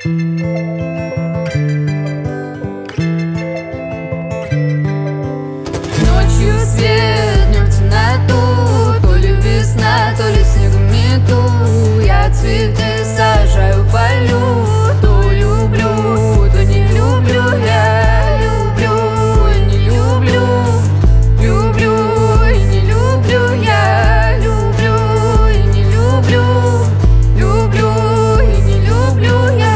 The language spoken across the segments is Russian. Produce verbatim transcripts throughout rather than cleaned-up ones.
Ночью свет, днем темноту, то ли весна, то ли снегом мету. Я цветы сажаю, полю, то люблю, то не люблю. Я люблю и не люблю, люблю и не люблю. Я люблю и не люблю, люблю и не люблю. Я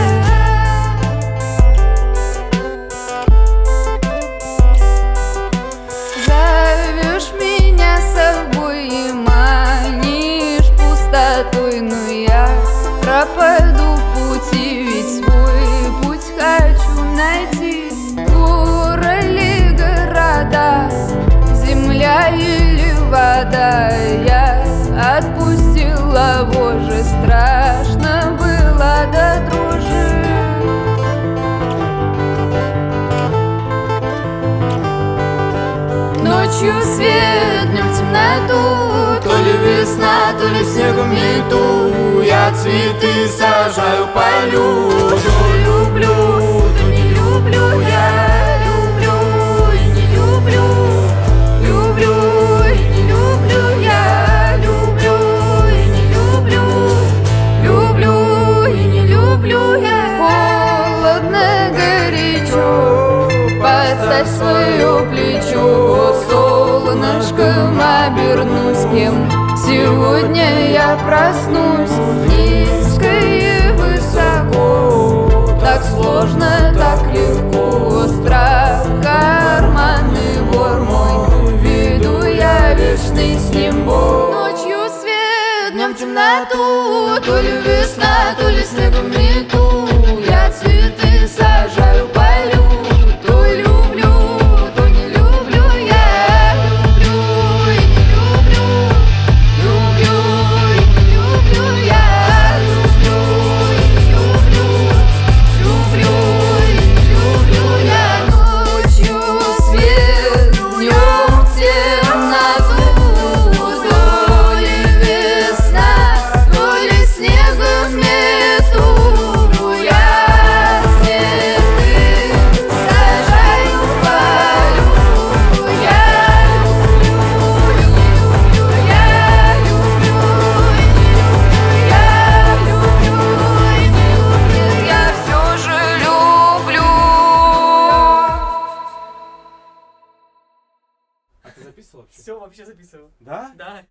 зовешь меня с собой и манишь пустотой, но я пропаду в пути, ведь свой путь хочу найти. Горы ли города, земля или вода? Я отпустила, боже, страшно было до дрожи. Ночью свет, днем темноту, то ли весна, то ли снегом мету. Я цветы сажаю, полю, то люблю, то не люблю. Я люблю и не люблю, люблю и не люблю. Я люблю и не люблю, люблю и не люблю. Я холодно, горячо, подставь свое плечо, солнышком обернусь, кем сегодня я проснусь. Низко и высоко, так сложно, так легко. Страх, карманный вор мой, веду я вечный с ним бой. Ночью свет, днем темноту, то ли весна, то ли снегом мету. Я цветы сажаю, полю, то люблю, то не люблю. Я люблю и не люблю, люблю и не люблю. Я люблю и не люблю, люблю и не люблю. Я ночью свет, днем темноту, то ли весна, то ли снегом мету. Я цветы сажаю, полю. Я люблю и не люблю. Я люблю и не люблю. Я люблю и не люблю. Я все же люблю. А ты записывал вообще? Все вообще записывал. Да? Да.